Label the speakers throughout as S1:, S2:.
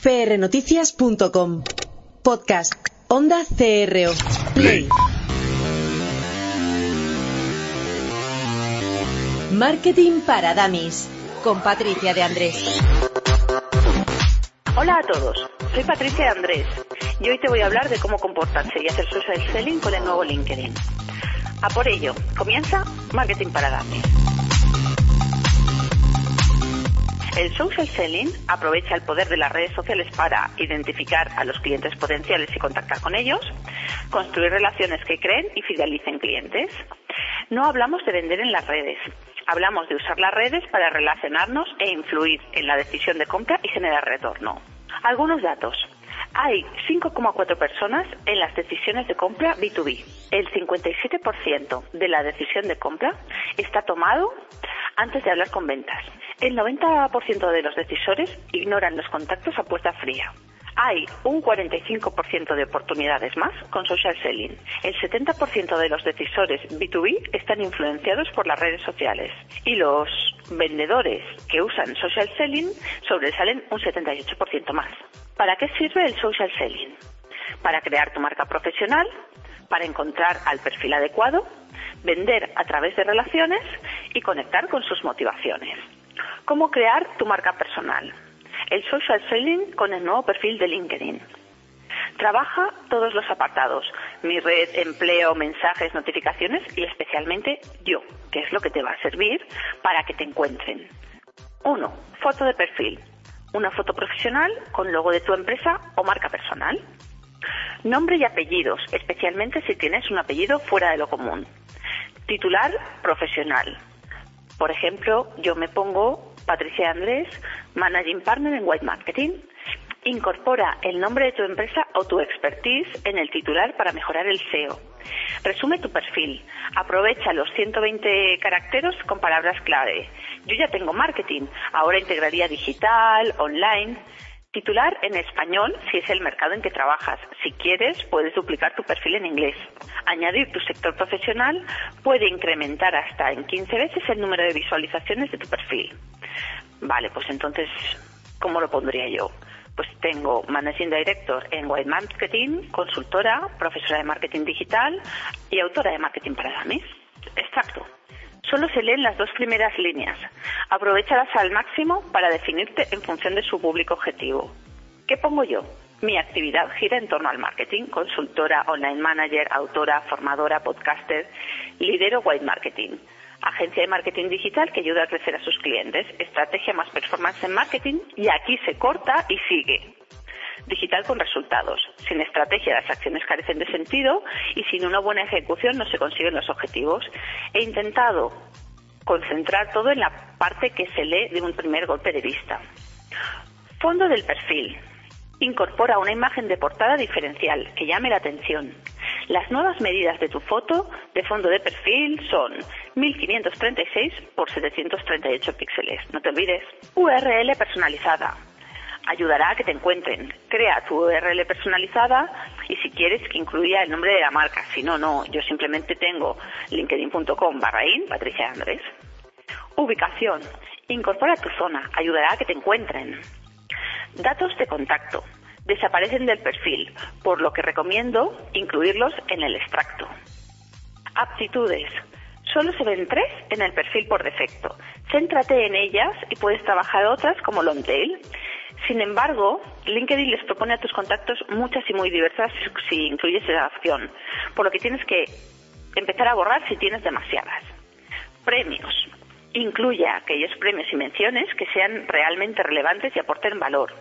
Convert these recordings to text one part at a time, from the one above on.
S1: prnoticias.com. Podcast. Onda CRO. Play. Marketing para Dummies. Con Patricia de Andrés.
S2: Hola a todos, soy Patricia de Andrés y hoy te voy a hablar de cómo comportarse y hacer social selling con el nuevo LinkedIn. A por ello, comienza Marketing para Dummies. El social selling aprovecha el poder de las redes sociales para identificar a los clientes potenciales y contactar con ellos, construir relaciones que creen y fidelicen clientes. No hablamos de vender en las redes, hablamos de usar las redes para relacionarnos e influir en la decisión de compra y generar retorno. Algunos datos. Hay 5,4 personas en las decisiones de compra B2B. El 57% de la decisión de compra está tomado antes de hablar con ventas. El 90% de los decisores ignoran los contactos a puerta fría. Hay un 45% de oportunidades más con social selling. El 70% de los decisores B2B están influenciados por las redes sociales. Y los vendedores que usan social selling sobresalen un 78% más. ¿Para qué sirve el social selling? Para crear tu marca profesional, para encontrar al perfil adecuado, vender a través de relaciones y conectar con sus motivaciones. ¿Cómo crear tu marca personal? El social selling con el nuevo perfil de LinkedIn. Trabaja todos los apartados, mi red, empleo, mensajes, notificaciones y especialmente yo, que es lo que te va a servir para que te encuentren. 1. Foto de perfil. Una foto profesional con logo de tu empresa o marca personal. Nombre y apellidos, especialmente si tienes un apellido fuera de lo común. Titular profesional. Por ejemplo, yo me pongo Patricia Andrés, Managing Partner en White Marketing. Incorpora el nombre de tu empresa o tu expertise en el titular para mejorar el SEO. Resume tu perfil. Aprovecha los 120 caracteres con palabras clave. Yo ya tengo marketing, ahora integraría digital, online. Titular en español si es el mercado en que trabajas. Si quieres, puedes duplicar tu perfil en inglés. Añadir tu sector profesional puede incrementar hasta en 15 veces el número de visualizaciones de tu perfil. Vale, pues entonces, ¿cómo lo pondría yo? Pues tengo Managing Director en White Marketing, consultora, profesora de marketing digital y autora de Marketing para Dummies. Extracto. Solo se leen las dos primeras líneas. Aprovéchalas al máximo para definirte en función de su público objetivo. ¿Qué pongo yo? Mi actividad gira en torno al marketing, consultora, online manager, autora, formadora, podcaster. Lidero White Marketing, agencia de marketing digital que ayuda a crecer a sus clientes. Estrategia más performance en marketing y aquí se corta y sigue. Digital con resultados. Sin estrategia las acciones carecen de sentido y sin una buena ejecución no se consiguen los objetivos. He intentado concentrar todo en la parte que se lee de un primer golpe de vista. Fondo del perfil. Incorpora una imagen de portada diferencial que llame la atención. Las nuevas medidas de tu foto de fondo de perfil son 1536 por 738 píxeles. No te olvides. URL personalizada. Ayudará a que te encuentren. Crea tu URL personalizada y si quieres que incluya el nombre de la marca. Si no, no. Yo simplemente tengo linkedin.com/in, Patricia Andrés. Ubicación. Incorpora tu zona. Ayudará a que te encuentren. Datos de contacto. Desaparecen del perfil, por lo que recomiendo incluirlos en el extracto. Aptitudes. Solo se ven 3 en el perfil por defecto. Céntrate en ellas y puedes trabajar otras como long tail. Sin embargo, LinkedIn les propone a tus contactos muchas y muy diversas si incluyes esa opción, por lo que tienes que empezar a borrar si tienes demasiadas. Premios. Incluye aquellos premios y menciones que sean realmente relevantes y aporten valor.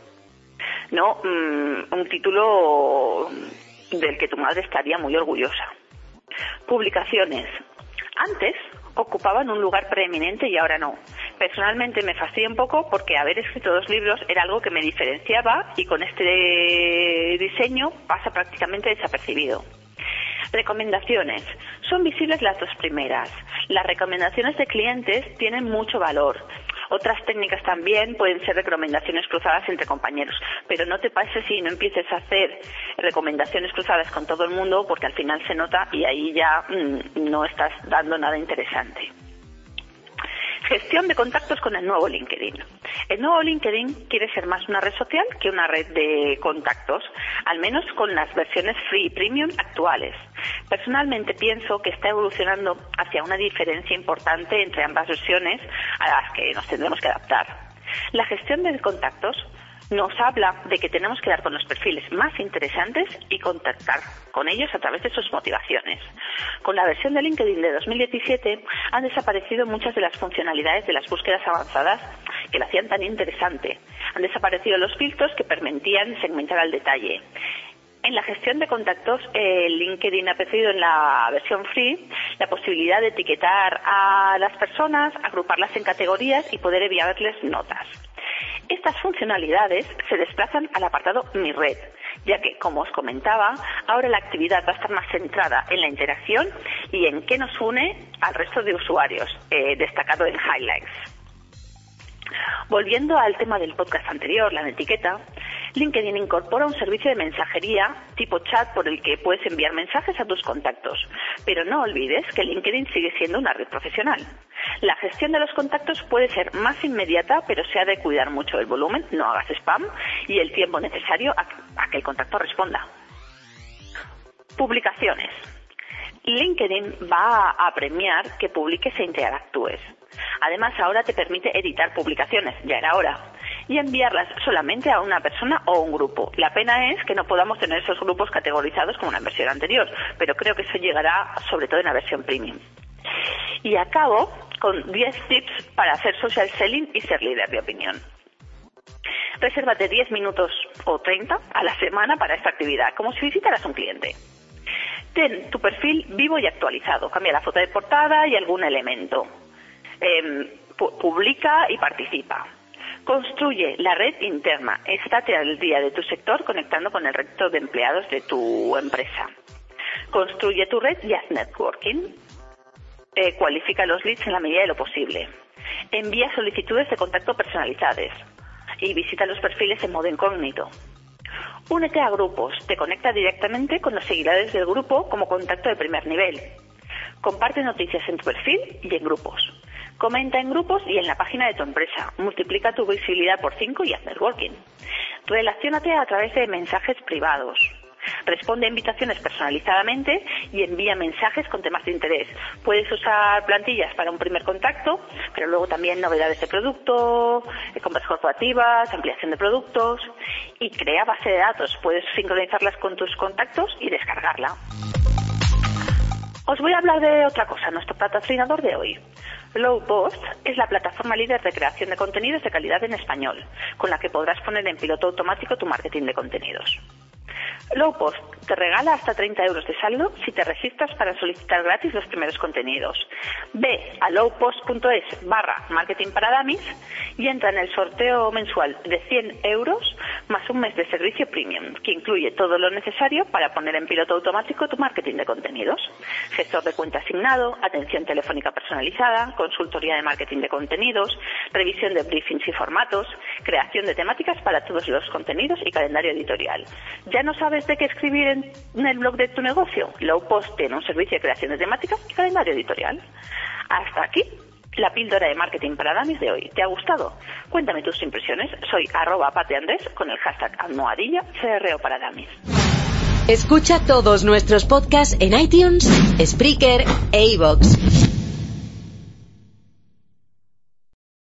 S2: No un título del que tu madre estaría muy orgullosa. Publicaciones. Antes ocupaban un lugar preeminente y ahora no. Personalmente me fastidia un poco porque haber escrito 2 libros era algo que me diferenciaba y con este diseño pasa prácticamente desapercibido. Recomendaciones. Son visibles las 2 primeras. Las recomendaciones de clientes tienen mucho valor. Otras técnicas también pueden ser recomendaciones cruzadas entre compañeros, pero no te pases si no empieces a hacer recomendaciones cruzadas con todo el mundo porque al final se nota y ahí ya no estás dando nada interesante. Gestión de contactos con el nuevo LinkedIn. El nuevo LinkedIn quiere ser más una red social que una red de contactos, al menos con las versiones free y premium actuales. Personalmente pienso que está evolucionando hacia una diferencia importante entre ambas versiones a las que nos tendremos que adaptar. La gestión de contactos nos habla de que tenemos que dar con los perfiles más interesantes y contactar con ellos a través de sus motivaciones. Con la versión de LinkedIn de 2017 han desaparecido muchas de las funcionalidades de las búsquedas avanzadas que la hacían tan interesante. Han desaparecido los filtros que permitían segmentar al detalle. En la gestión de contactos, LinkedIn ha ofrecido en la versión free la posibilidad de etiquetar a las personas, agruparlas en categorías y poder enviarles notas. Estas funcionalidades se desplazan al apartado Mi Red, ya que, como os comentaba, ahora la actividad va a estar más centrada en la interacción y en qué nos une al resto de usuarios, destacado en Highlights. Volviendo al tema del podcast anterior, la etiqueta, LinkedIn incorpora un servicio de mensajería tipo chat por el que puedes enviar mensajes a tus contactos. Pero no olvides que LinkedIn sigue siendo una red profesional. La gestión de los contactos puede ser más inmediata, pero se ha de cuidar mucho el volumen, no hagas spam, y el tiempo necesario a que el contacto responda. Publicaciones. LinkedIn va a premiar que publiques e interactúes. Además, ahora te permite editar publicaciones, ya era hora, y enviarlas solamente a una persona o un grupo. La pena es que no podamos tener esos grupos categorizados como en la versión anterior, pero creo que eso llegará sobre todo en la versión premium. Y acabo con 10 tips para hacer social selling y ser líder de opinión. Resérvate 10 minutos o 30 a la semana para esta actividad, como si visitaras a un cliente. Ten tu perfil vivo y actualizado, cambia la foto de portada y algún elemento. Publica y participa. Construye la red interna. Estate al día de tu sector conectando con el resto de empleados de tu empresa. Construye tu red y haz networking. Cualifica los leads en la medida de lo posible. Envía solicitudes de contacto personalizadas y visita los perfiles en modo incógnito. Únete a grupos. Te conecta directamente con los seguidores del grupo como contacto de primer nivel. Comparte noticias en tu perfil y en grupos. Comenta en grupos y en la página de tu empresa. Multiplica tu visibilidad por 5 y haz networking. Relaciónate a través de mensajes privados. Responde a invitaciones personalizadamente y envía mensajes con temas de interés. Puedes usar plantillas para un primer contacto, pero luego también novedades de producto, compras corporativas, ampliación de productos y crea base de datos. Puedes sincronizarlas con tus contactos y descargarla. Os voy a hablar de otra cosa, nuestro patrocinador de hoy. Lowpost es la plataforma líder de creación de contenidos de calidad en español, con la que podrás poner en piloto automático tu marketing de contenidos. Lowpost te regala hasta 30 euros de saldo si te registras para solicitar gratis los primeros contenidos. Ve a lowpost.es/marketing para dummies y entra en el sorteo mensual de 100 euros más un mes de servicio premium, que incluye todo lo necesario para poner en piloto automático tu marketing de contenidos. Gestor de cuenta asignado, atención telefónica personalizada, consultoría de marketing de contenidos, revisión de briefings y formatos, creación de temáticas para todos los contenidos y calendario editorial. ¿Ya no sabes de qué escribir en el blog de tu negocio? Lowpost tiene un servicio de creación de temáticas y calendario editorial. Hasta aquí la píldora de marketing para dummies de hoy. ¿Te ha gustado? Cuéntame tus impresiones. Soy @pateandrés con el hashtag #CRO para dummies.
S1: Escucha todos nuestros podcasts en iTunes, Spreaker e iVoox.